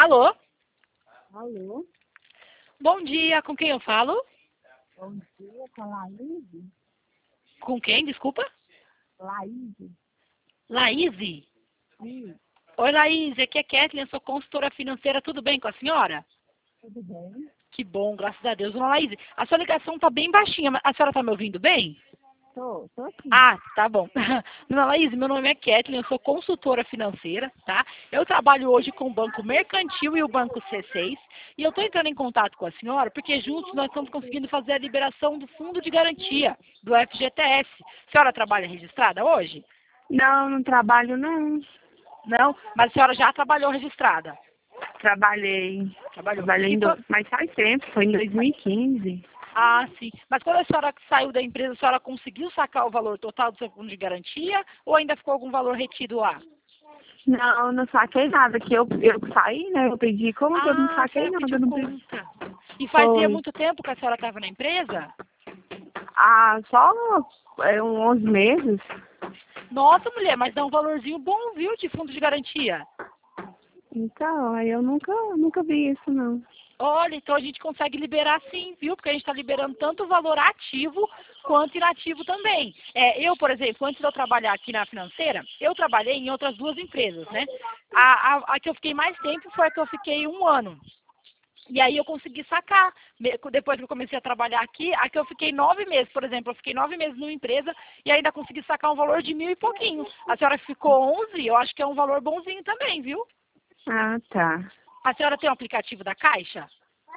Alô? Alô? Bom dia, com quem eu falo? Bom dia, com a Laís? Com quem, desculpa? Laís? Laís? Sim, Oi, Laís, aqui é Kathleen, eu sou consultora financeira, tudo bem com a senhora? tudo bem? Que bom, graças a Deus. Dona Laís, a sua ligação está bem baixinha, mas a senhora está me ouvindo bem? Tô aqui. Ah, tá bom. Dona Laís, meu nome é Kathleen, eu sou consultora financeira, tá? Eu trabalho hoje com o Banco Mercantil e o Banco C6, e eu estou entrando em contato com a senhora porque juntos nós estamos conseguindo fazer a liberação do Fundo de Garantia, do FGTS. A senhora trabalha registrada hoje? Não, não trabalho não. Não, mas a senhora já trabalhou registrada? Trabalhei. Trabalhou. Trabalhei E mas faz tempo, foi em 2015. Ah, sim. Mas quando a senhora saiu da empresa, a senhora conseguiu sacar o valor total do seu fundo de garantia ou ainda ficou algum valor retido lá? Não, não saquei nada, que eu saí, né? Eu pedi conta, eu não Ah, a saquei senhora nada. pediu Não conta. E fazia foi. muito tempo que a senhora estava na empresa? Ah, só uns 11 meses. Nossa, mulher, mas dá um valorzinho bom, viu, de fundo de garantia. Então, aí eu nunca vi isso, não. Olha, então a gente consegue liberar sim, viu? Porque a gente está liberando tanto o valor ativo quanto inativo também. Eu, por exemplo, antes de eu trabalhar aqui na financeira, eu trabalhei em outras duas empresas, né? A que eu fiquei mais tempo foi a que eu fiquei 1 ano. E aí eu consegui sacar. Depois que eu comecei a trabalhar aqui, a que eu fiquei 9 meses, por exemplo, eu fiquei 9 meses numa empresa e ainda consegui sacar um valor de 1.000 e pouquinho. A senhora ficou 11, eu acho que é um valor bonzinho também, viu? Ah, tá. A senhora tem um aplicativo da Caixa?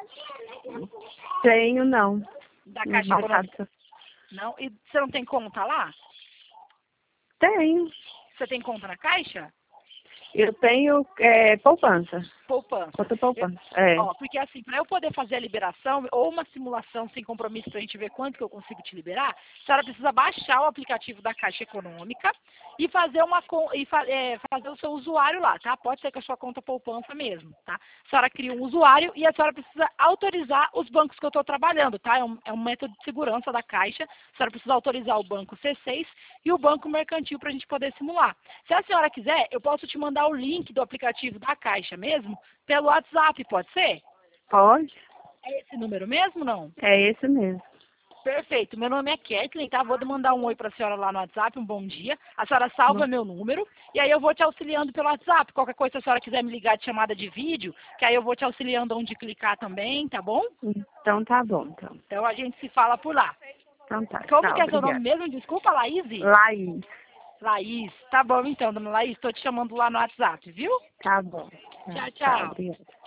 Tenho, não. Da Caixa Econômica? Baixado. Não? E você não tem conta lá? Tenho. Você tem conta na Caixa? Eu tenho poupança. Poupança. Conta poupança. É. Porque assim, para eu poder fazer a liberação, ou uma simulação sem compromisso para a gente ver quanto que eu consigo te liberar, a senhora precisa baixar o aplicativo da Caixa Econômica e fazer fazer o seu usuário lá, tá? Pode ser com a sua conta poupança mesmo, tá? A senhora cria um usuário e a senhora precisa autorizar os bancos que eu estou trabalhando, tá? É um método de segurança da Caixa. A senhora precisa autorizar o Banco C6 e o Banco Mercantil para a gente poder simular. Se a senhora quiser, eu posso te mandar o link do aplicativo da Caixa mesmo, pelo WhatsApp, pode ser? Pode? É esse número mesmo, não? É esse mesmo. Perfeito. Meu nome é Kathleen, tá? Vou mandar um oi para a senhora lá no WhatsApp, um bom dia. A senhora salva meu número e aí eu vou te auxiliando pelo WhatsApp. Qualquer coisa, se a senhora quiser me ligar de chamada de vídeo, que aí eu vou te auxiliando onde clicar também, tá bom? Então tá bom, então. Então a gente se fala por lá. Então tá, Como tchau, que é seu nome obrigada. mesmo? Desculpa, Laís? Laís. Laís. Tá bom então, dona Laís. Estou te chamando lá no WhatsApp, viu? Tá bom. Tchau, Tchau, tchau. obrigada.